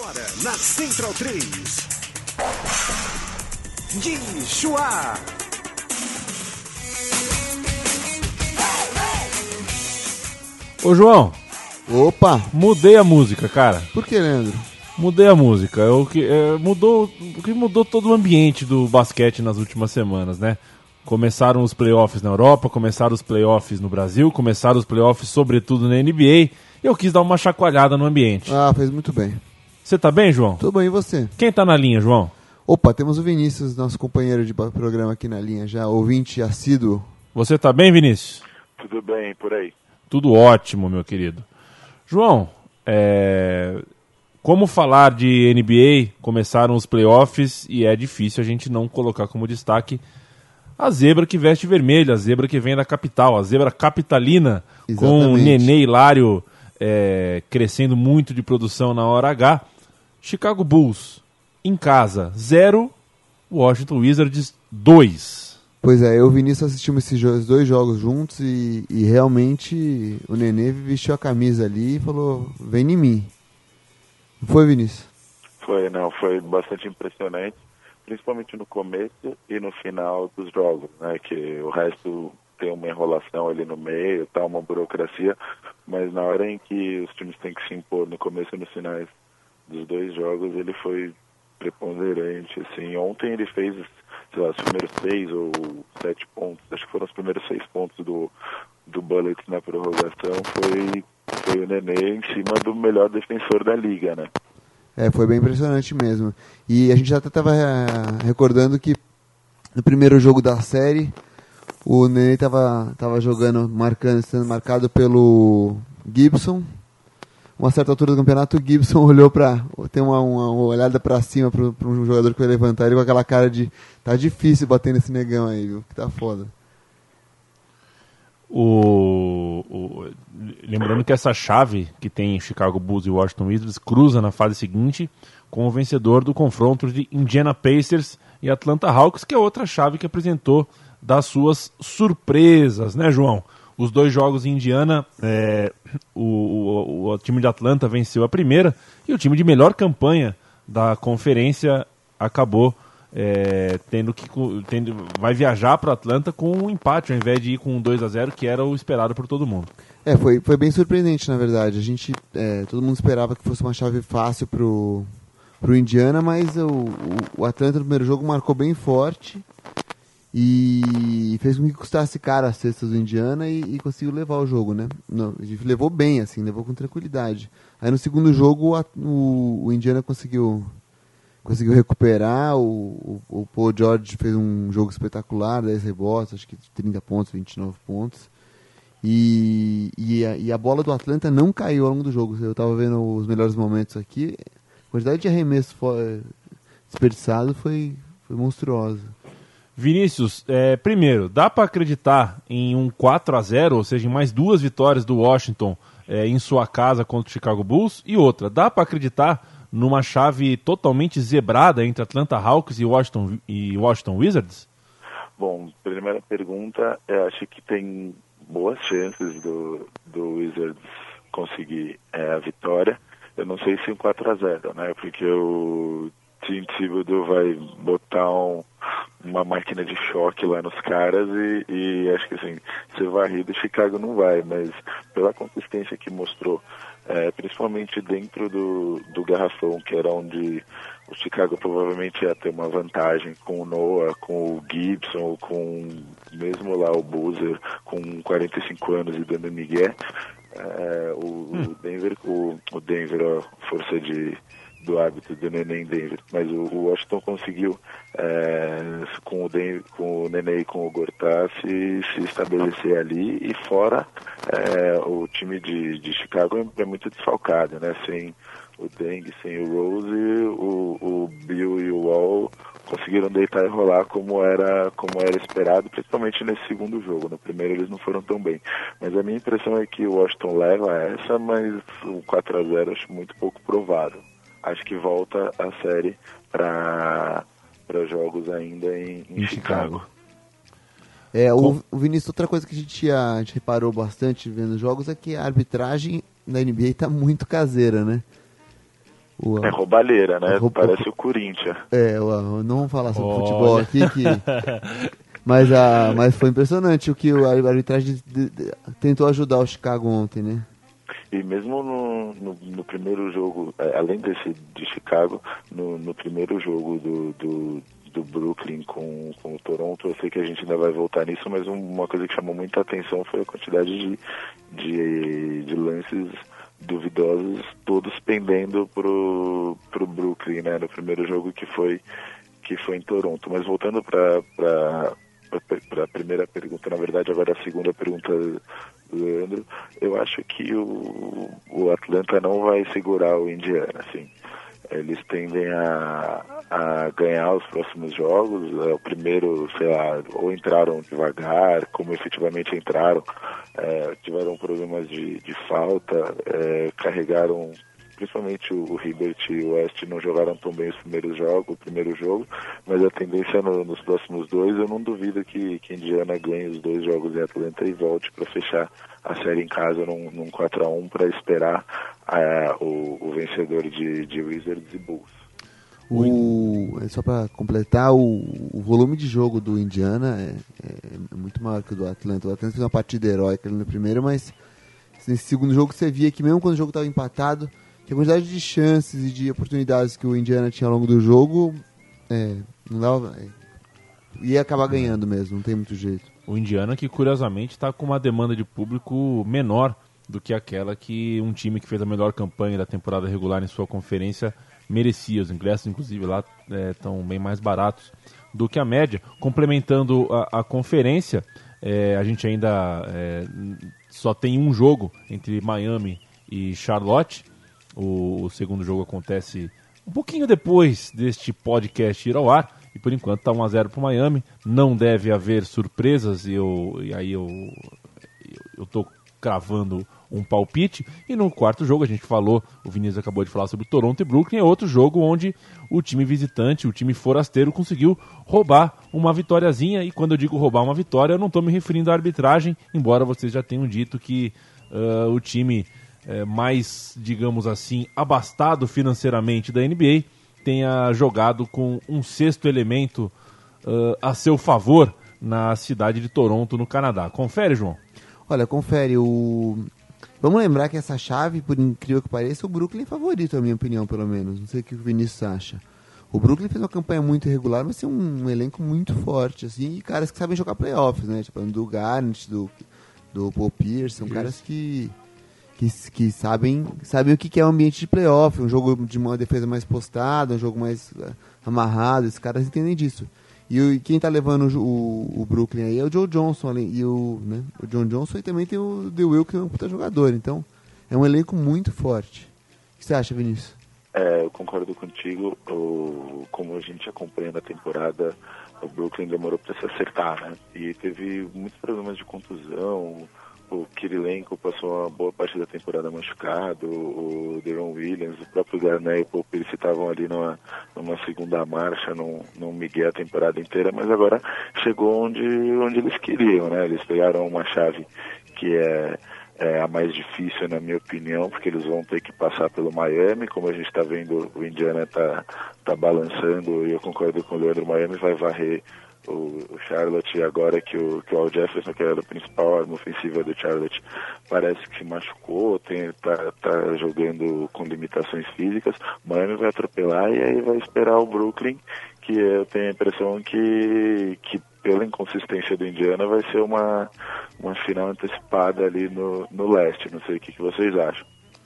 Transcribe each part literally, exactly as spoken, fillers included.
Agora, na Central três, Gui Chua. Ô, João. Opa! Mudei a música, cara. Por que, Leandro? Mudei a música. O que, é, mudou, o que mudou todo o ambiente do basquete nas últimas semanas, né? Começaram os playoffs na Europa, começaram os playoffs no Brasil, começaram os playoffs sobretudo na N B A. E eu quis dar uma chacoalhada no ambiente. Ah, fez muito bem. Você tá bem, João? Tudo bem, e você? Quem tá na linha, João? Opa, temos o Vinícius, nosso companheiro de programa aqui na linha já, ouvinte assíduo. Você tá bem, Vinícius? Tudo bem, por aí. Tudo ótimo, meu querido. João, é... como falar de N B A? Começaram os playoffs e é difícil a gente não colocar como destaque a zebra que veste vermelho, a zebra que vem da capital, a zebra capitalina. Exatamente. Com o Nenê Hilário é, crescendo muito de produção na hora H. Chicago Bulls, em casa, zero. Washington Wizards, dois. Pois é, eu e o Vinícius assistimos esses jo- dois jogos juntos e, e realmente o Nenê vestiu a camisa ali e falou, vem em mim. Não foi, Vinícius? Foi, não, foi bastante impressionante, principalmente no começo e no final dos jogos, né, que o resto tem uma enrolação ali no meio, tá, uma burocracia, mas na hora em que os times têm que se impor no começo e nos finais dos dois jogos, ele foi preponderante, assim. Ontem ele fez, sei lá, os primeiros seis ou sete pontos, acho que foram os primeiros seis pontos do, do Bullets na prorrogação, foi, foi o Nenê em cima do melhor defensor da liga, né? É, foi bem impressionante mesmo. E a gente já até estava recordando que no primeiro jogo da série, o Nenê estava tava jogando, marcando, sendo marcado pelo Gibson. Uma certa altura do campeonato, o Gibson olhou para, tem uma, uma olhada para cima para um jogador que vai levantar ele com aquela cara de, tá difícil bater nesse negão aí, viu, que tá foda. O, o, lembrando que essa chave que tem Chicago Bulls e Washington Wizards cruza na fase seguinte com o vencedor do confronto de Indiana Pacers e Atlanta Hawks, que é outra chave que apresentou das suas surpresas, né, João? Os dois jogos em Indiana, é, o, o, o time de Atlanta venceu a primeira e o time de melhor campanha da conferência acabou é, tendo que tendo, vai viajar para Atlanta com um empate ao invés de ir com um dois a zero, que era o esperado por todo mundo. É, foi, foi bem surpreendente, na verdade. A gente, é, todo mundo esperava que fosse uma chave fácil pro, pro Indiana, mas o, o, o Atlanta no primeiro jogo marcou bem forte e fez com que custasse caro as cestas do Indiana e, e conseguiu levar o jogo, né? Não, levou bem, assim, levou com tranquilidade. Aí no segundo jogo a, o, o Indiana conseguiu, conseguiu recuperar, o, o, o Paul George fez um jogo espetacular, dez rebotes, acho que trinta pontos, vinte e nove pontos. E, e, a, e a bola do Atlanta não caiu ao longo do jogo. Eu estava vendo os melhores momentos aqui, a quantidade de arremesso for, desperdiçado foi, foi monstruosa. Vinícius, é, primeiro, dá para acreditar em um quatro a zero, ou seja, em mais duas vitórias do Washington é, em sua casa contra o Chicago Bulls? E outra, dá para acreditar numa chave totalmente zebrada entre Atlanta Hawks e Washington, e Washington Wizards? Bom, primeira pergunta, eu acho que tem boas chances do, do Wizards conseguir é, a vitória. Eu não sei se um quatro a zero, né? Porque o Tim Thibodeau vai botar um, uma máquina de choque lá nos caras e, e acho que assim, ser varrido Chicago não vai, mas pela consistência que mostrou, é, principalmente dentro do, do garrafão, que era onde o Chicago provavelmente ia ter uma vantagem com o Noah, com o Gibson, com mesmo lá o Boozer com quarenta e cinco anos e dando migué, é, o, o Denver, o, o Denver, ó, força de do hábito do Nenê em Denver, mas o, o Washington conseguiu é, com, o Denver, com o Nenê e com o Gortat se, se estabelecer ali, e fora é, o time de, de Chicago é, é muito desfalcado, né? Sem o Deng, sem o Rose, o, o Bill e o Wall conseguiram deitar e rolar como era, como era esperado, principalmente nesse segundo jogo. No primeiro eles não foram tão bem, mas a minha impressão é que o Washington leva essa, mas o quatro a zero acho muito pouco provável. Acho que volta a série para jogos ainda em, em, em Chicago. Chicago. É, o, o Vinícius, outra coisa que a gente, a gente reparou bastante vendo jogos é que a arbitragem na N B A está muito caseira, né? O, É roubalheira, né? Rouba- Parece o Corinthians. É, o, não vamos falar sobre Olha. futebol aqui, que... mas, a, mas foi impressionante o que a arbitragem de- de- tentou ajudar o Chicago ontem, né? E mesmo no, no, no primeiro jogo, é, além desse de Chicago, no, no primeiro jogo do, do, do Brooklyn com, com o Toronto, eu sei que a gente ainda vai voltar nisso, mas um- uma coisa que chamou muita atenção foi a quantidade de, de, de lances duvidosos, todos pendendo pro, pro Brooklyn, né, no primeiro jogo que foi, que foi em Toronto. Mas voltando para para a primeira pergunta, na verdade agora a segunda pergunta do Leandro, eu acho que o, o Atlanta não vai segurar o Indiana, assim. Eles tendem a, a ganhar os próximos jogos. É, o primeiro, sei lá, ou entraram devagar, como efetivamente entraram, é, tiveram problemas de, de falta, é, carregaram, principalmente o, o Hibbert e o West não jogaram tão bem os primeiros jogos, o primeiro jogo, mas a tendência no, nos próximos dois, eu não duvido que, que Indiana ganhe os dois jogos em Atlanta e volte para fechar a série em casa num, num quatro a um para esperar a, o, o vencedor de, de Wizards e Bulls. O, é só para completar, o, o volume de jogo do Indiana é, é muito maior que o do Atlanta. O Atlanta fez uma partida heróica ali no primeiro, mas nesse segundo jogo você via que mesmo quando o jogo estava empatado, que a quantidade de chances e de oportunidades que o Indiana tinha ao longo do jogo, é, não dava, é, ia acabar ganhando mesmo, não tem muito jeito. O Indiana que, curiosamente, está com uma demanda de público menor do que aquela que um time que fez a melhor campanha da temporada regular em sua conferência merecia. Os ingressos, inclusive, lá estão é, bem mais baratos do que a média. Complementando a, a conferência, é, a gente ainda é, só tem um jogo entre Miami e Charlotte. O, o segundo jogo acontece um pouquinho depois deste podcast ir ao ar. E por enquanto está um a zero para o Miami. Não deve haver surpresas. E, eu, e aí eu eu estou cravando um palpite. E no quarto jogo, a gente falou, o Vinícius acabou de falar sobre Toronto e Brooklyn. É outro jogo onde o time visitante, o time forasteiro, conseguiu roubar uma vitóriazinha. E quando eu digo roubar uma vitória, eu não estou me referindo à arbitragem, embora vocês já tenham dito que uh, o time uh, mais, digamos assim, abastado financeiramente da N B A tenha jogado com um sexto elemento uh, a seu favor na cidade de Toronto, no Canadá. Confere, João? Olha, confere. O... Vamos lembrar que essa chave, por incrível que pareça, o Brooklyn é favorito, na minha opinião, pelo menos. Não sei o que o Vinícius acha. O Brooklyn fez uma campanha muito irregular, mas tem um, um elenco muito forte, assim, e caras que sabem jogar playoffs, né? Tipo, do Garnett, do, do Paul Pierce, são caras que... Que, que sabem, sabem o que é o ambiente de playoff, um jogo de uma defesa mais postada, um jogo mais uh, amarrado, esses caras entendem disso. E, o, e quem está levando o, o, o Brooklyn aí é o Joe Johnson, ali, e o, né, o John Johnson, e também tem o The Will, que é um puta jogador. Então, é um elenco muito forte. O que você acha, Vinícius? É, eu concordo contigo. O, como a gente acompanha na temporada, o Brooklyn demorou para se acertar, né? E teve muitos problemas de contusão. O Kirilenko passou uma boa parte da temporada machucado, o Deron Williams, o próprio Garnett e o Paul Pierce estavam ali numa, numa segunda marcha, num, num migué a temporada inteira, mas agora chegou onde, onde eles queriam, né? Eles pegaram uma chave que é, é a mais difícil, na minha opinião, porque eles vão ter que passar pelo Miami. Como a gente está vendo, o Indiana está tá balançando, e eu concordo com o Leandro, o Miami vai varrer O, o Charlotte, agora que o, que o Al Jefferson, que era a principal arma ofensiva do Charlotte, parece que se machucou, tem, tá, tá jogando com limitações físicas. O Miami vai atropelar e aí vai esperar o Brooklyn, que eu tenho a impressão que, que pela inconsistência do Indiana vai ser uma, uma final antecipada ali no, no leste. Não sei o que, que vocês acham.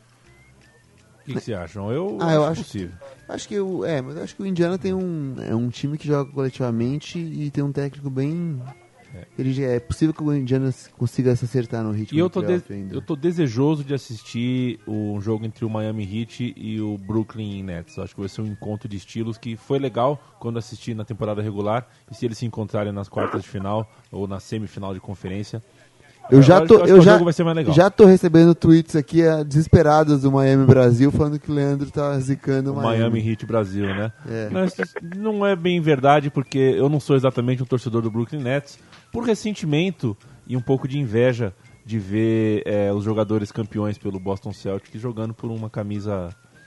O que, que você acham? Eu, ah, acho, eu acho possível. Acho que o, é, mas eu acho que o Indiana tem um, é um time que joga coletivamente e tem um técnico bem. É, ele, é possível que o Indiana consiga se acertar no ritmo. E eu tô, de, ainda. eu tô desejoso de assistir o jogo entre o Miami Heat e o Brooklyn Nets. Acho que vai ser um encontro de estilos que foi legal quando assisti na temporada regular. E se eles se encontrarem nas quartas de final ou na semifinal de conferência, Eu já tô, eu já, já tô recebendo tweets aqui uh, desesperados do Miami Brasil falando que o Leandro tá zicando o Miami. Miami Heat Brasil, né? É. Mas não é bem verdade, porque eu não sou exatamente um torcedor do Brooklyn Nets, por ressentimento e um pouco de inveja de ver é, os jogadores campeões pelo Boston Celtics jogando por uma camisa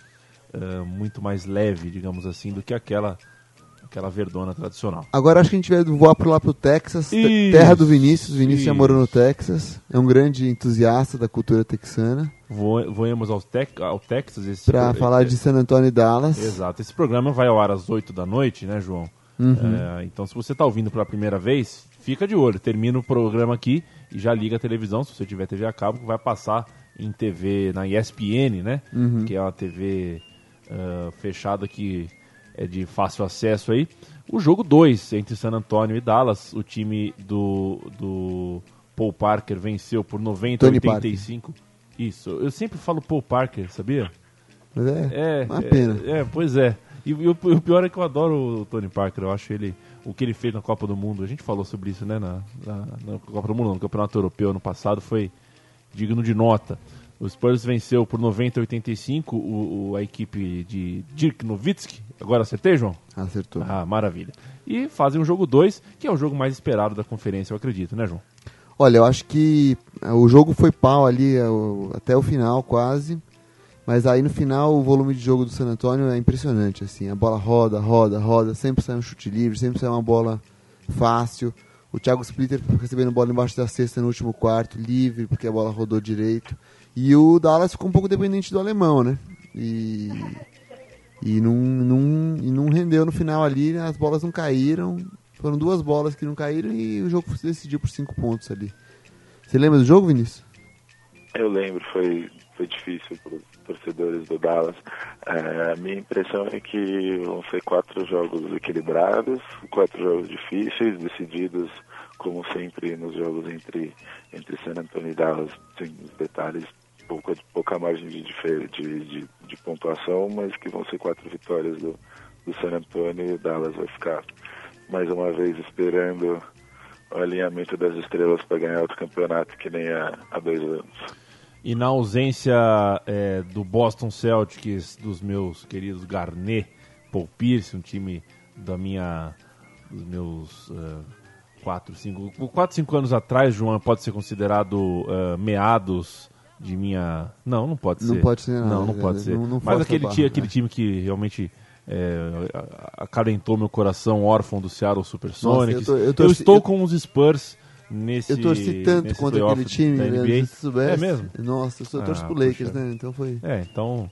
uh, muito mais leve, digamos assim, do que aquela, aquela verdona tradicional. Agora acho que a gente vai voar por lá pro Texas, Isso, terra do Vinícius. O Vinícius já isso. morou no Texas, é um grande entusiasta da cultura texana. Vo voemos ao, tec ao Texas. Esse Para pro... falar de San Antonio e Dallas. Exato. Esse programa vai ao ar às oito da noite, né, João? Uhum. É, então, se você está ouvindo pela primeira vez, fica de olho. Termina o programa aqui e já liga a televisão, se você tiver T V a cabo, que vai passar em T V na E S P N, né? Uhum. Que é uma T V uh, fechada que é de fácil acesso aí. O jogo dois entre San Antonio e Dallas. O time do, do Paul Parker venceu por noventa a oitenta e cinco. Isso, eu sempre falo Paul Parker, sabia? Mas é, É, uma pena. É, é, pois é. E, e o, o pior é que eu adoro o Tony Parker. Eu acho ele, o que ele fez na Copa do Mundo, a gente falou sobre isso, né? Na, na, na Copa do Mundo, no Campeonato Europeu ano passado, foi digno de nota. O Spurs venceu por noventa a oitenta e cinco o, o, a equipe de Dirk Nowitzki. Agora acertei, João? Acertou. Ah, maravilha. E fazem o jogo dois, que é o jogo mais esperado da conferência, eu acredito, né, João? Olha, eu acho que o jogo foi pau ali até o final, quase. Mas aí no final o volume de jogo do San Antonio é impressionante, assim. A bola roda, roda, roda, sempre sai um chute livre, sempre sai uma bola fácil. O Thiago Splitter recebendo bola embaixo da cesta no último quarto, livre, porque a bola rodou direito. E o Dallas ficou um pouco dependente do alemão, né? E, e, não, não, e não rendeu no final ali, as bolas não caíram. Foram duas bolas que não caíram e o jogo se decidiu por cinco pontos ali. Você lembra do jogo, Vinícius? Eu lembro, foi, foi difícil para os torcedores do Dallas. É, a minha impressão é que vão ser quatro jogos equilibrados, quatro jogos difíceis, decididos, como sempre, nos jogos entre, entre San Antonio e Dallas. Tem os detalhes, pouca, pouca margem de, de, de, de pontuação, mas que vão ser quatro vitórias do, do San Antonio e o Dallas vai ficar mais uma vez esperando o alinhamento das estrelas para ganhar outro campeonato, que nem há, há dois anos. E na ausência é, do Boston Celtics, dos meus queridos Garnett, Paul Pierce, um time da minha, dos meus uh, quatro, cinco, quatro, cinco anos atrás, João, pode ser considerado uh, meados de minha... Não, não pode ser. Não pode ser nada. Não, não pode ser. Não, não Mas aquele, barra, time, aquele né? time que realmente... É, acalentou meu coração, órfão do Seattle Supersonics. Nossa, eu, tô, eu, eu torci, estou eu, com os Spurs nesse eu torci tanto contra aquele time, da N B A. Leandro, se soubesse. É mesmo? Nossa, eu sou Ah, torço pro Lakers, puxa. né? Então foi... É, então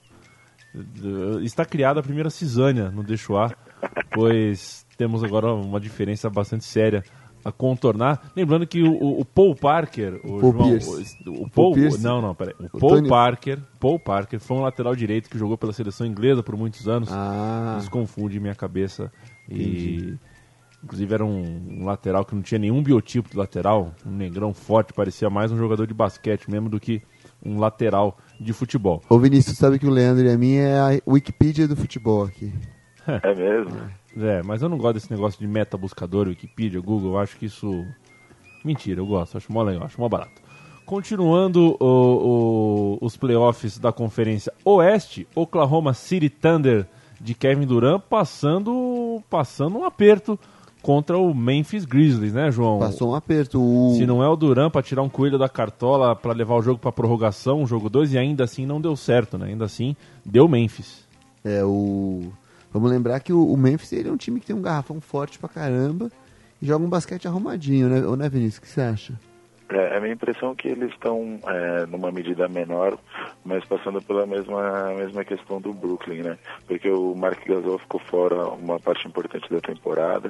está criada a primeira cisânia no Deixoar, pois temos agora uma diferença bastante séria a contornar. Lembrando que o, o Paul Parker, o, Paul João, Pierce. o, o O Paul, Paul Pierce. não, não, peraí. O, O Paul Tony- Parker, Paul Parker foi um lateral direito que jogou pela seleção inglesa por muitos anos. Ah, Isso confunde minha cabeça. E inclusive era um, um lateral que não tinha nenhum biotipo de lateral, um negrão forte, parecia mais um jogador de basquete mesmo do que um lateral de futebol. ô Vinícius, sabe que o Leandro e a minha é a Wikipedia do futebol aqui. É mesmo? É, mas eu não gosto desse negócio de meta buscador, Wikipedia, Google, eu acho que isso... Mentira, eu gosto, acho mó legal, acho mó barato. Continuando o, o, os playoffs da Conferência Oeste, Oklahoma City Thunder de Kevin Durant passando, passando um aperto contra o Memphis Grizzlies, né, João? Passou um aperto. O... Se não é o Durant para tirar um coelho da cartola para levar o jogo para prorrogação, o jogo dois, e ainda assim não deu certo, né? Ainda assim deu Memphis. É, o... Vamos lembrar que o, o Memphis ele é um time que tem um garrafão forte pra caramba e joga um basquete arrumadinho, né, Ô, né Vinícius? O que você acha? É, a minha impressão é que eles estão é, numa medida menor, mas passando pela mesma, mesma questão do Brooklyn, né? Porque o Mark Gasol ficou fora uma parte importante da temporada.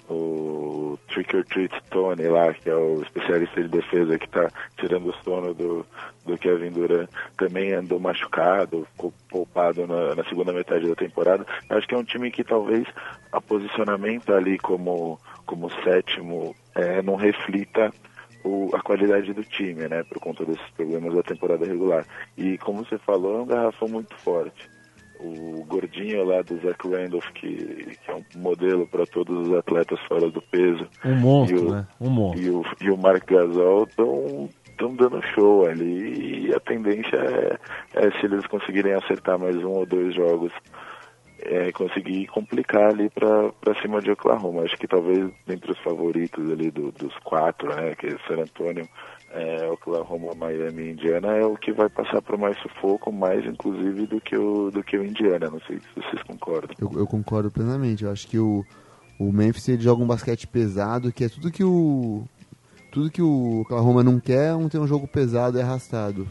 O Trick or Treat Tony lá, que é o especialista de defesa que está tirando o sono do, do Kevin Durant, também andou machucado, ficou poupado na, na segunda metade da temporada. Acho que é um time que talvez a posicionamento ali como, como sétimo é, não reflita o, a qualidade do time, né, por conta desses problemas da temporada regular. E como você falou, é um garrafão muito forte. O gordinho lá do Zach Randolph, que, que é um modelo para todos os atletas fora do peso. Um monstro, e o, né? Um monstro. E o, e o Mark Gasol estão estão dando show ali, e a tendência é, é se eles conseguirem acertar mais um ou dois jogos é, conseguir complicar ali para cima de Oklahoma. Acho que talvez entre os favoritos ali do, dos quatro, né, que é San Antonio, é, Oklahoma, Miami e Indiana, é o que vai passar por mais sufoco, mais inclusive do que o, do que o Indiana. Não sei se vocês concordam. Eu, eu concordo plenamente. Eu acho que o, o Memphis ele joga um basquete pesado, que é tudo que o tudo que o Oklahoma não quer, um ter um jogo pesado e arrastado.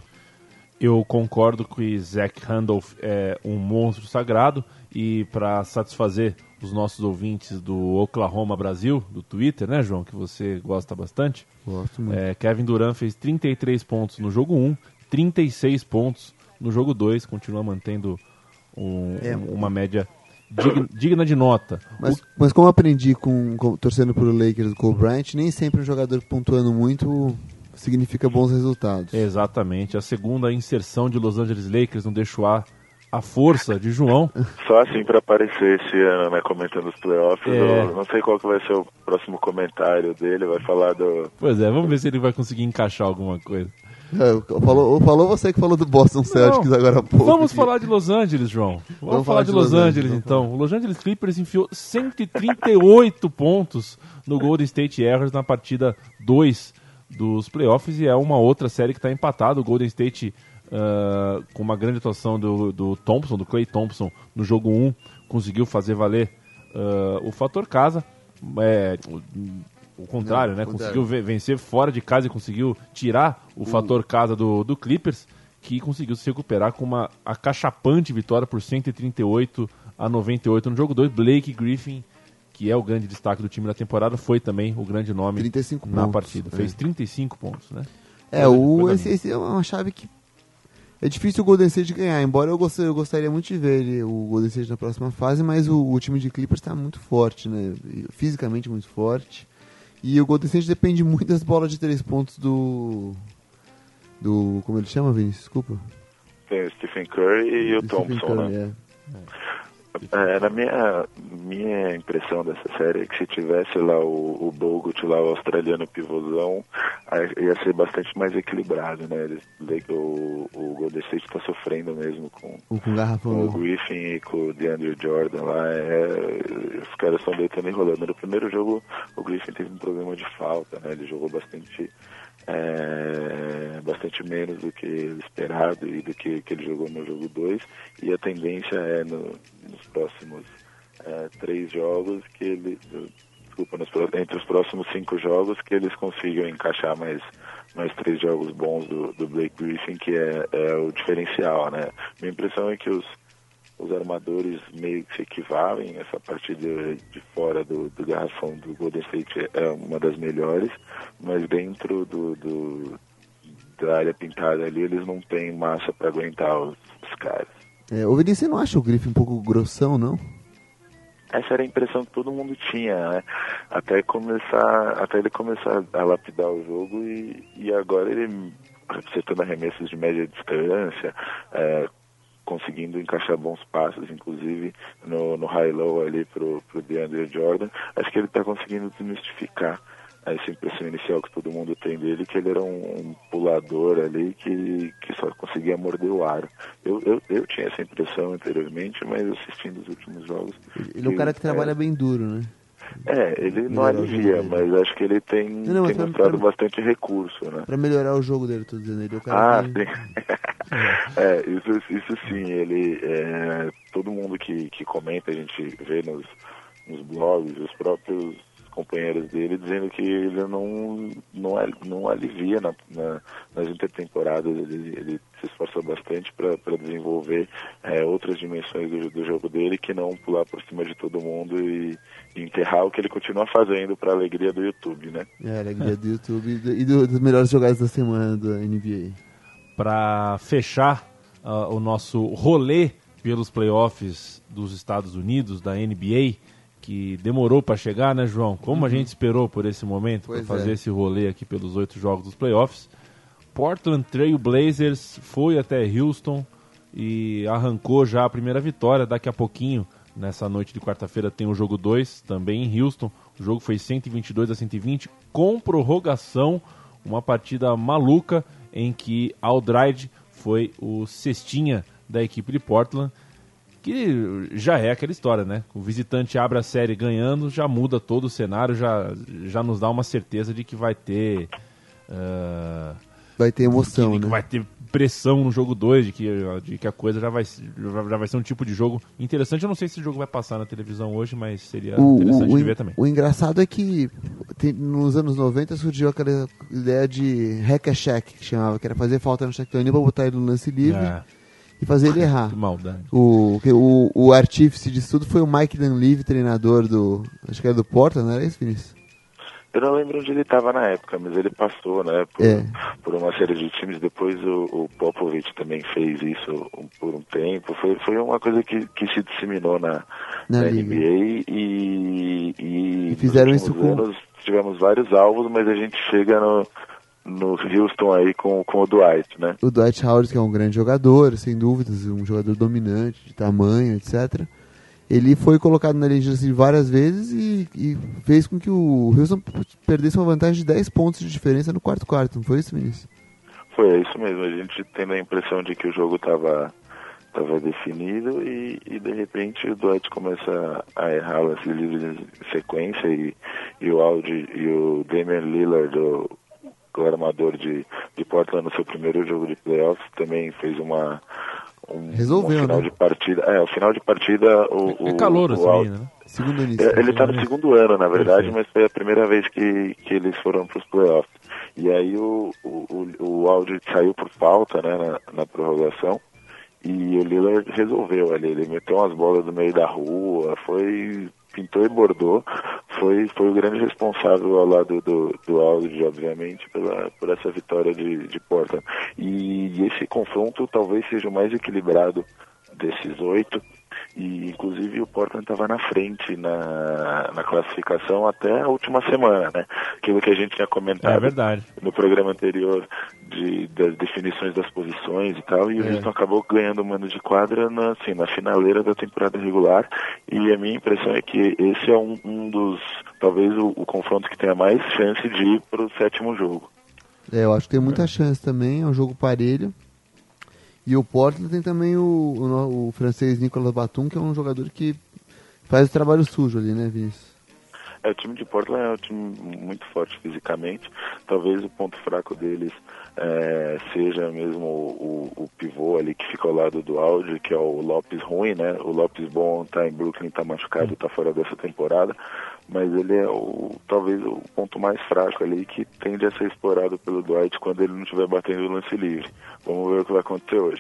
Eu concordo que Zach Randolph é um monstro sagrado e para satisfazer os nossos ouvintes do Oklahoma Brasil, do Twitter, né, João, que você gosta bastante. Gosto muito. É, Kevin Durant fez trinta e três pontos no jogo um, trinta e seis pontos no jogo dois, continua mantendo um, é. um, uma média digna, digna de nota. Mas, o... mas como aprendi com, com, torcendo pro Lakers do Kobe Bryant, nem sempre um jogador pontuando muito significa bons resultados. Exatamente. A segunda inserção de Los Angeles Lakers não deixou a, a força de João. Só assim para aparecer esse ano, né, comentando os playoffs. É. Eu não sei qual que vai ser o próximo comentário dele, vai falar do... Pois é, vamos ver se ele vai conseguir encaixar alguma coisa. É, falou, falou você que falou do Boston Celtics Não, agora há pouco. Vamos aqui. falar de Los Angeles, João. Vamos, vamos falar de Los, Los Angeles, Angeles então. O Los Angeles Clippers enfiou cento e trinta e oito pontos no Golden State Warriors na partida dois dos playoffs, e é uma outra série que está empatada. O Golden State, uh, com uma grande atuação do, do Thompson, do Klay Thompson, no jogo um, conseguiu fazer valer uh, o fator casa. É, o, o contrário, Não, né? o Conseguiu contrário. vencer fora de casa e conseguiu tirar o, o... fator casa do, do Clippers, que conseguiu se recuperar com uma acachapante vitória por cento e trinta e oito a noventa e oito no jogo dois. Blake Griffin, que é o grande destaque do time da temporada, foi também o grande nome trinta e cinco na pontos, partida. é. Fez trinta e cinco pontos, né? É, o, esse, esse é uma chave que é difícil o Golden State ganhar, embora eu, gost, eu gostaria muito de ver ele, o Golden State na próxima fase, mas o, o time de Clippers está muito forte, né? Fisicamente muito forte. E o Golden State depende muito das bolas de três pontos do... do como ele chama, Vinícius? Desculpa. Tem o Stephen Curry e o Stephen Thompson, Curry, né? É. É, na minha, minha impressão dessa série é que se tivesse lá o, o Bogut, lá o australiano pivôzão, aí ia ser bastante mais equilibrado, né? Eles, o, o Golden State está sofrendo mesmo com, o, com, com o Griffin e com o DeAndre Jordan lá. É, os caras estão deitando e enrolando. No primeiro jogo, o Griffin teve um problema de falta, né? Ele jogou bastante... É, bastante menos do que esperado e do que, que ele jogou no jogo dois, e a tendência é no, nos próximos é, três jogos que ele, desculpa, nos, entre os próximos cinco jogos que eles consigam encaixar mais, mais três jogos bons do, do Blake Griffin, que é, é o diferencial, né? Minha impressão é que os os armadores meio que se equivalem. Essa partida de fora do, do garrafão do Golden State é uma das melhores, mas dentro do, do da área pintada ali eles não têm massa para aguentar os, os caras. É, ô Vinícius, você não acha o Griffin um pouco grossão, não? Essa era a impressão que todo mundo tinha, né? Até começar, até ele começar a lapidar o jogo, e, e agora ele acertando arremessos de média distância, é, conseguindo encaixar bons passos, inclusive no, no high-low ali pro, pro DeAndre Jordan. Acho que ele está conseguindo desmistificar essa impressão inicial que todo mundo tem dele, que ele era um, um pulador ali que, que só conseguia morder o aro. Eu, eu, eu tinha essa impressão anteriormente, mas assistindo os últimos jogos... Ele é um cara que é, trabalha bem duro, né? É, ele não alivia, mas acho que ele tem, não, não, tem mostrado pra, bastante recurso, né? Pra melhorar o jogo dele, tô dizendo. Ele é o cara ah, que... sim. é, isso, isso sim, ele... É, todo mundo que, que comenta, a gente vê nos, nos blogs, os próprios companheiros dele dizendo que ele não, não, não alivia na, na, nas intertemporadas. Ele, ele se esforça bastante para desenvolver é, outras dimensões do, do jogo dele, que não pular por cima de todo mundo e, e enterrar o que ele continua fazendo para a alegria do YouTube, né? É, a alegria do YouTube e, do, e do, dos melhores jogadas da semana da N B A. Para fechar uh, o nosso rolê pelos playoffs dos Estados Unidos, da N B A, que demorou para chegar, né, João? Como uhum. a gente esperou por esse momento, para fazer é. esse rolê aqui pelos oito jogos dos playoffs. Portland Trail Blazers foi até Houston e arrancou já a primeira vitória. Daqui a pouquinho, nessa noite de quarta-feira, tem o jogo dois, também em Houston. O jogo foi cento e vinte e dois a cento e vinte, com prorrogação, uma partida maluca em que Aldridge foi o cestinha da equipe de Portland. que já é aquela história, né? O visitante abre a série ganhando, já muda todo o cenário, já, já nos dá uma certeza de que vai ter... Uh, vai ter emoção, que, né? Que vai ter pressão no jogo dois, de que, de que a coisa já vai, já vai ser um tipo de jogo interessante. Eu não sei se esse jogo vai passar na televisão hoje, mas seria o, interessante o, de ver também. O engraçado é que tem, nos anos noventa surgiu aquela ideia de hack a check, que chamava, que era fazer falta no Shaquille O'Neal pra botar ele no lance livre É. e fazer ele errar. Que maldade. O, o, o artífice disso tudo foi o Mike Dunleavy, treinador do, acho que era do Portland, não era isso, Vinícius? Eu não lembro onde ele estava na época, mas ele passou, né, por, É. por uma série de times. Depois o, o Popovich também fez isso um, por um tempo. Foi, foi uma coisa que, que se disseminou na, Na na liga. N B A e, e, E fizeram nos isso últimos com- anos tivemos vários alvos, mas a gente chega no, no Houston aí com, com o Dwight, né? O Dwight Howard, que é um grande jogador, sem dúvidas, um jogador dominante, de tamanho, etcétera. Ele foi colocado na linha assim, várias vezes e, e fez com que o Houston perdesse uma vantagem de dez pontos de diferença no quarto quarto, não foi isso, Vinícius? Foi, é isso mesmo. A gente tendo a impressão de que o jogo estava tava definido e, e de repente o Dwight começa a errar lances livres em sequência e, e o Aldi e o Damian Lillard, o, o armador de, de Portland, no seu primeiro jogo de playoffs, também fez uma um, Resolveu, um final né? de partida. É, o final de partida o, o É calor o esse Aldi- menino, né? Segundo início. é, ele está no segundo ano, na verdade, Perfeito. mas foi a primeira vez que, que eles foram para os playoffs. E aí o, o, o, o Aldridge saiu por falta, né, na, na prorrogação, e o Lillard resolveu ali. Ele meteu umas bolas no meio da rua, foi, pintou e bordou. Foi, foi o grande responsável ao lado do, do Aldridge, obviamente, pela, por essa vitória de, de Portland. E, e esse confronto talvez seja o mais equilibrado desses oito. E inclusive o Portland estava na frente na, na classificação até a última semana, né? Aquilo que a gente tinha comentado É verdade. no programa anterior de, das definições das posições e tal, e o É. Houston acabou ganhando o mando de quadra na, assim, na finaleira da temporada regular, e a minha impressão é que esse é um, um dos, talvez o, o confronto que tenha mais chance de ir para o sétimo jogo. É, eu acho que tem muita chance também, é um jogo parelho. E o Portland tem também o, o, no- o francês Nicolas Batum, que é um jogador que faz o trabalho sujo ali, né, Vinícius? É, o time de Portland é um time muito forte fisicamente. Talvez o ponto fraco deles é, seja mesmo o, o, o pivô ali que fica ao lado do Aldridge, que é o Lopes ruim, né? O Lopes bom tá em Brooklyn, tá machucado, tá fora dessa temporada. Mas ele é o, talvez o ponto mais fraco ali, que tende a ser explorado pelo Dwight quando ele não estiver batendo o lance livre. Vamos ver o que vai acontecer hoje.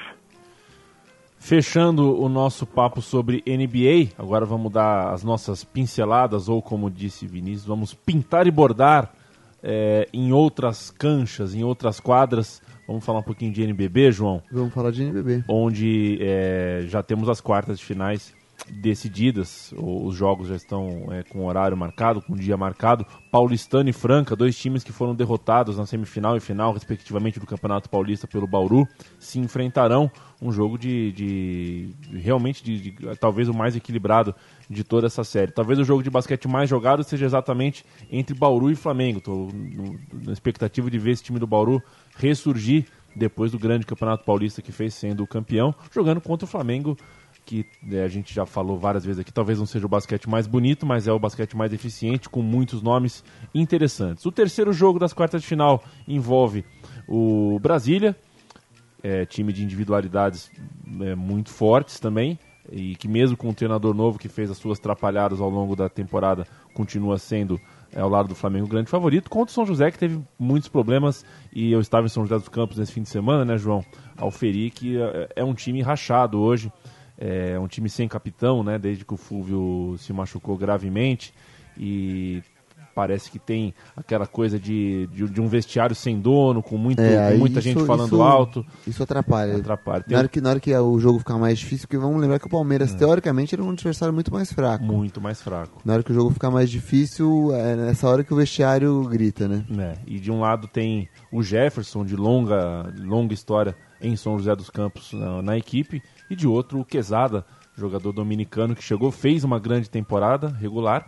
Fechando o nosso papo sobre N B A, agora vamos dar as nossas pinceladas, ou como disse Vinícius, vamos pintar e bordar é, em outras canchas, em outras quadras. Vamos falar um pouquinho de N B B, João, Vamos falar de N B B. onde é, já temos as quartas de finais decididas, os jogos já estão é, com horário marcado, com dia marcado. Paulistano e Franca, dois times que foram derrotados na semifinal e final, respectivamente, do Campeonato Paulista pelo Bauru, se enfrentarão. Um jogo de, de realmente de, de, talvez o mais equilibrado de toda essa série. Talvez o jogo de basquete mais jogado seja exatamente entre Bauru e Flamengo. Estou na expectativa de ver esse time do Bauru ressurgir depois do grande Campeonato Paulista que fez, sendo o campeão, jogando contra o Flamengo, que né, a gente já falou várias vezes aqui, talvez não seja o basquete mais bonito, mas é o basquete mais eficiente, com muitos nomes interessantes. O terceiro jogo das quartas de final envolve o Brasília, é, time de individualidades é, muito fortes também, e que mesmo com um treinador novo que fez as suas trapalhadas ao longo da temporada, continua sendo, é, ao lado do Flamengo, o grande favorito, contra o São José, que teve muitos problemas, e eu estava em São José dos Campos nesse fim de semana, né, João? Alferi, que é, é um time rachado hoje, é um time sem capitão, né, desde que o Fúvio se machucou gravemente, e parece que tem aquela coisa de, de, de um vestiário sem dono, com, muito, É, com aí muita isso- gente falando isso- alto. Isso atrapalha. Atrapalha. Tem Na hora, que, na hora que o jogo ficar mais difícil, porque vamos lembrar que o Palmeiras, teoricamente, era um adversário muito mais fraco. muito mais fraco. Na hora que o jogo ficar mais difícil, é nessa hora que o vestiário grita, né? É, e de um lado tem o Jefferson, de longa, longa história em São José dos Campos na, na equipe, e de outro o Quezada, jogador dominicano que chegou, fez uma grande temporada regular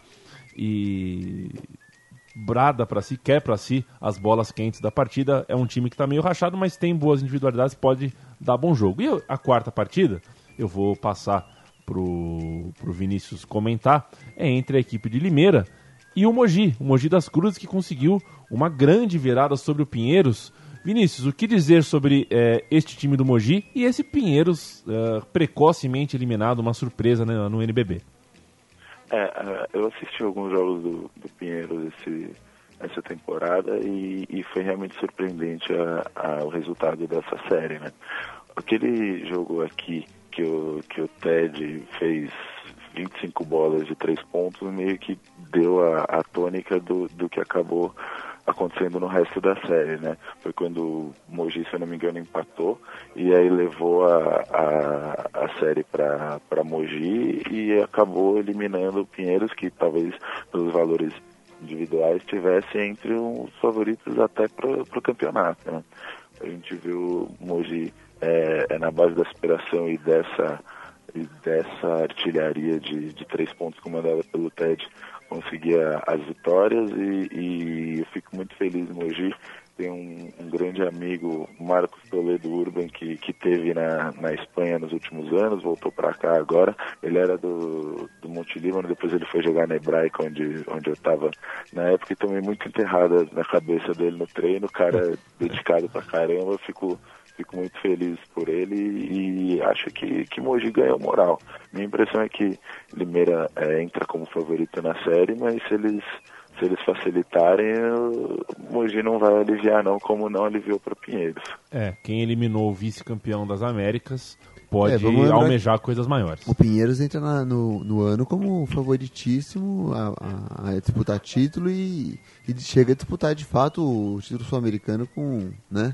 e brada para si, quer para si as bolas quentes da partida. É um time que está meio rachado, mas tem boas individualidades, pode dar bom jogo. E eu- a quarta partida, eu vou passar pro, pro Vinícius comentar é entre a equipe de Limeira e o Mogi, o Mogi das Cruzes, que conseguiu uma grande virada sobre o Pinheiros. Vinícius, o que dizer sobre é, este time do Mogi e esse Pinheiros é, precocemente eliminado, uma surpresa, né, no N B B? É, eu assisti alguns jogos do, do Pinheiros esse, essa temporada e, e foi realmente surpreendente a, a, o resultado dessa série, né? Aquele jogo aqui que o, que o Ted fez vinte e cinco bolas de três pontos, meio que deu a, a tônica do, do que acabou acontecendo no resto da série, né? Foi quando o Mogi, se eu não me engano, empatou e aí levou a, a, a série para para Mogi e acabou eliminando o Pinheiros, que talvez pelos valores individuais estivesse entre os favoritos até para o campeonato, né? A gente viu o Mogi é, é na base da superação e dessa, e dessa artilharia de, de três pontos comandada pelo Ted, conseguia as vitórias e, e eu fico muito feliz no Mogi. Tem um, um grande amigo, Marcos Toledo Urban, que, que teve na, na Espanha nos últimos anos, voltou para cá agora. Ele era do, do Monte Líbano, depois ele foi jogar na Hebraica, onde, onde eu estava na época, e tomei muito enterrada na cabeça dele no treino. O cara é dedicado pra caramba, eu fico, fico muito feliz por ele e acho que, que Mogi ganhou moral. Minha impressão é que Limeira é, entra como favorito na série, mas se eles... Se eles facilitarem, o Mogi não vai aliviar não, como não aliviou para o Pinheiros. É, quem eliminou o vice-campeão das Américas pode é, almejar coisas maiores. O Pinheiros entra na, no, no ano como favoritíssimo a, a, a disputar título e, e chega a disputar de fato o título sul-americano com, né?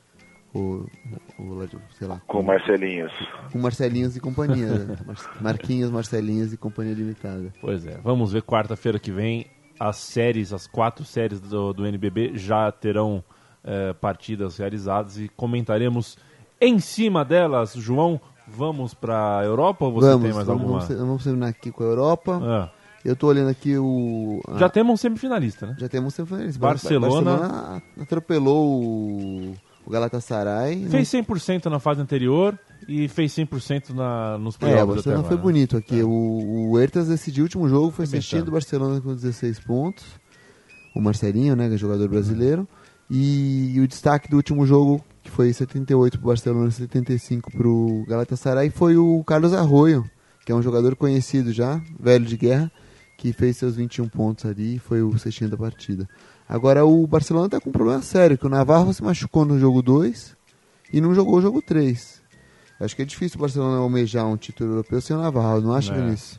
O, o, sei lá, com, com Marcelinhos. Com Marcelinhos e companhia. Né? Marquinhos, Marcelinhos e companhia limitada. Pois é, vamos ver quarta-feira que vem. As séries, as quatro séries do, do N B B já terão é, partidas realizadas e comentaremos em cima delas. João, vamos para a Europa ou você vamos, tem mais vamos, alguma? Vamos, vamos terminar aqui com a Europa. Ah. Eu estou olhando aqui o... A... Já temos um semifinalista, né? Já temos um semifinalista. Barcelona... Barcelona atropelou o, o Galatasaray. Fez cem por cento na fase anterior e fez cem por cento na, nos playoffs. É, o Barcelona foi bonito aqui. É. O, o Huertas decidiu o último jogo, foi assistindo o Barcelona com dezesseis pontos. O Marcelinho, né, que é jogador brasileiro. E, e o destaque do último jogo, que foi setenta e oito para o Barcelona e setenta e cinco para o Galatasaray, foi o Carlos Arroyo, que é um jogador conhecido já, velho de guerra, que fez seus vinte e um pontos ali e foi o cestinho da partida. Agora o Barcelona está com um problema sério, que o Navarro se machucou no jogo dois e não jogou o jogo três. Acho que é difícil o Barcelona almejar um título europeu sem o Navarro, não acha, Vinícius?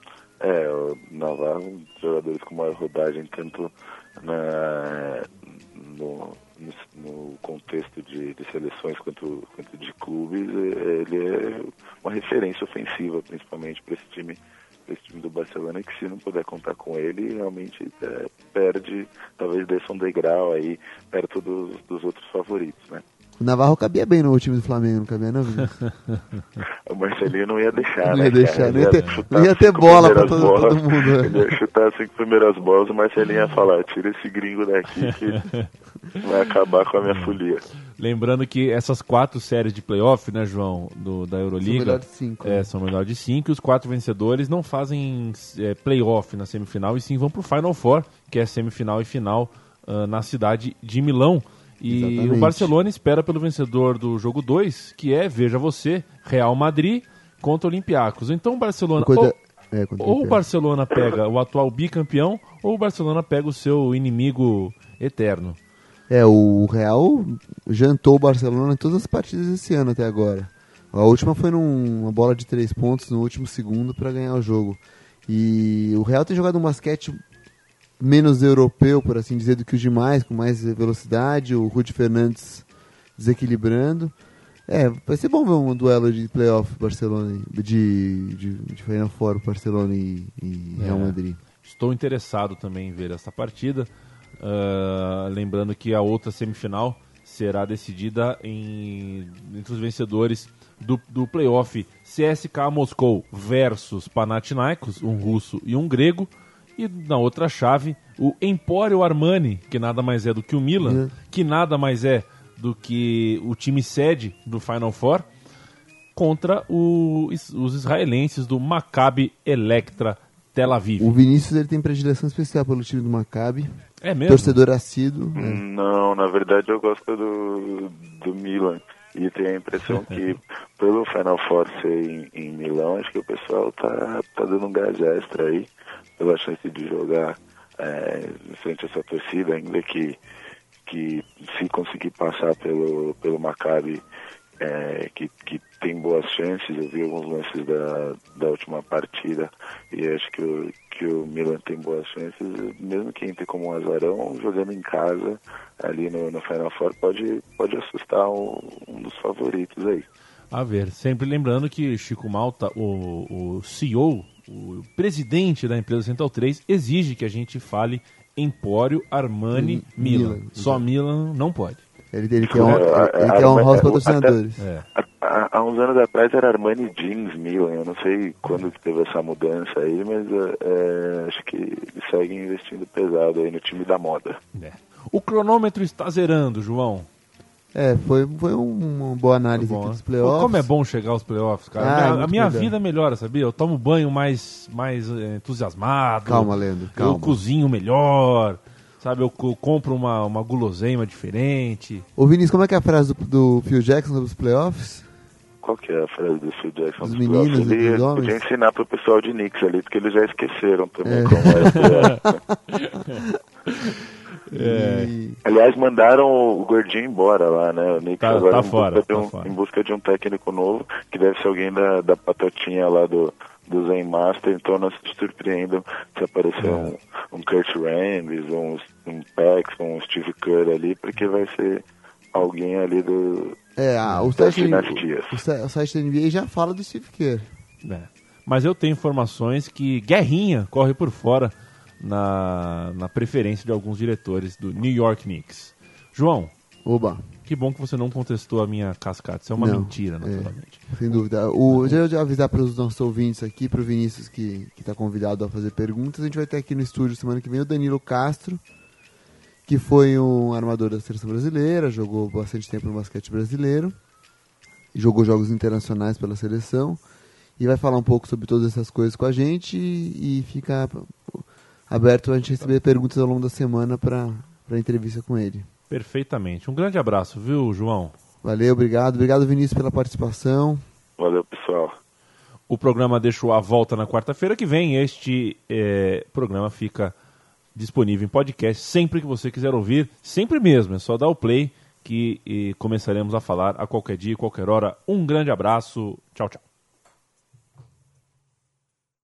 É, o Navarro, jogadores com maior rodagem, tanto na, no, no, no contexto de, de seleções quanto, quanto de clubes, ele é uma referência ofensiva, principalmente para esse time, esse time do Barcelona, que se não puder contar com ele, realmente é, perde, talvez desça um degrau aí perto dos, dos outros favoritos, né? O Navarro cabia bem no time do Flamengo, não cabia não, Vinícius? O Marcelinho não ia deixar, não né? Ia deixar, não ia ter, não ia ter bola pra todo, todo mundo. Né? Ele ia chutar as cinco primeiras bolas, o Marcelinho ia falar, tira esse gringo daqui que vai acabar com a minha folia. Lembrando que essas quatro séries de playoff, né, João, do, da Euroliga... São melhor de cinco. É, né? São melhor de cinco, e os quatro vencedores não fazem é, playoff na semifinal, e sim vão pro Final Four, que é semifinal e final uh, na cidade de Milão. E Exatamente. O Barcelona espera pelo vencedor do jogo dois, que é, veja você, Real Madrid contra Olympiacos. Então o Barcelona... Coisa... Ou, é, ou o Barcelona pega o atual bicampeão, ou o Barcelona pega o seu inimigo eterno. É, o Real jantou o Barcelona em todas as partidas esse ano até agora. A última foi numa bola de três pontos no último segundo para ganhar o jogo. E o Real tem jogado um basquete menos europeu, por assim dizer, do que os demais, com mais velocidade, o Rudy Fernandes desequilibrando. É, vai ser bom ver um duelo de playoff Barcelona, de, de, de Final Four, Barcelona e, e Real é, Madrid. Estou interessado também em ver essa partida. Uh, lembrando que a outra semifinal será decidida em, entre os vencedores do, do playoff C S K A Moscou versus Panathinaikos, um russo e um grego. E na outra chave, o Emporio Armani, que nada mais é do que o Milan, uhum. que nada mais é do que o time sede do Final Four, contra o, os israelenses do Maccabi Electra Tel Aviv. O Vinícius ele tem predileção especial pelo time do Maccabi. É mesmo? Torcedor assíduo. Né? Não, na verdade eu gosto do, do Milan. E tenho a impressão que pelo Final Four ser em, em Milão, acho que o pessoal tá, tá dando um gás extra aí, pela chance de jogar é, frente a essa torcida, ainda que, que se conseguir passar pelo, pelo Maccabi, é, que, que tem boas chances. Eu vi alguns lances da, da última partida e acho que o, que o Milan tem boas chances, mesmo que entre como um azarão, jogando em casa ali no, no Final Four pode, pode assustar um, um dos favoritos aí. A ver, sempre lembrando que Chico Malta, o, o C E O, o presidente da empresa Central três, exige que a gente fale Empório, Armani, Hum, Milan. Milan. Só Milan não pode. Ele, ele quer, um, É, ele é, quer honrar os é, patrocinadores. É. Há, há uns anos atrás era Armani Jeans Milan, eu não sei quando que teve essa mudança aí, mas é, acho que eles seguem investindo pesado aí no time da moda. É. O cronômetro está zerando, João. É, foi, foi uma boa análise Bom, aqui né? dos playoffs. Como é bom chegar aos playoffs, cara. Ah, a é minha, muito a minha melhor. vida melhora, sabia? Eu tomo banho mais, mais é, entusiasmado. Calma, Leandro, calma. Eu cozinho melhor. Sabe, eu, eu compro uma, uma guloseima diferente. Ô Vinícius, como é que é a frase do, do Phil Jackson sobre os playoffs? Qual que é a frase do Phil Jackson? Dos dos meninos playoffs? e Ele dos homens? podia ensinar pro pessoal de Knicks ali, porque eles já esqueceram também É. como é. É. E- Aliás, mandaram o Gordinho embora lá, né? O Knicks Tá- agora tá em, fora, busca de tá um, fora. em busca de um técnico novo, que deve ser alguém da, da patotinha lá do, do Zen Master, então não se surpreendam se aparecer É. um, um Kurt Rambis, um, um Paxson, um Steve Kerr ali, porque vai ser alguém ali do... É, a- o, Das site, dinastias. o, sa- o site da N B A já fala do Steve Kerr. É. Mas eu tenho informações que guerrinha corre por fora na, na preferência de alguns diretores do New York Knicks. João, Oba, que bom que você não contestou a minha cascata. Isso é uma Não, mentira, é. naturalmente. sem dúvida. O, já eu já avisar para os nossos ouvintes aqui, para o Vinícius que está convidado a fazer perguntas, a gente vai ter aqui no estúdio semana que vem o Danilo Castro, que foi um armador da seleção brasileira, jogou bastante tempo no basquete brasileiro, jogou jogos internacionais pela seleção, e vai falar um pouco sobre todas essas coisas com a gente e, e fica aberto a gente receber perguntas ao longo da semana para a entrevista com ele. Perfeitamente. Um grande abraço, viu, João? Valeu, obrigado. Obrigado, Vinícius, pela participação. Valeu, pessoal. O programa deixou a volta na quarta-feira que vem. Este eh, programa fica disponível em podcast sempre que você quiser ouvir. Sempre mesmo, é só dar o play que eh, começaremos a falar a qualquer dia, qualquer hora. Um grande abraço. Tchau, tchau.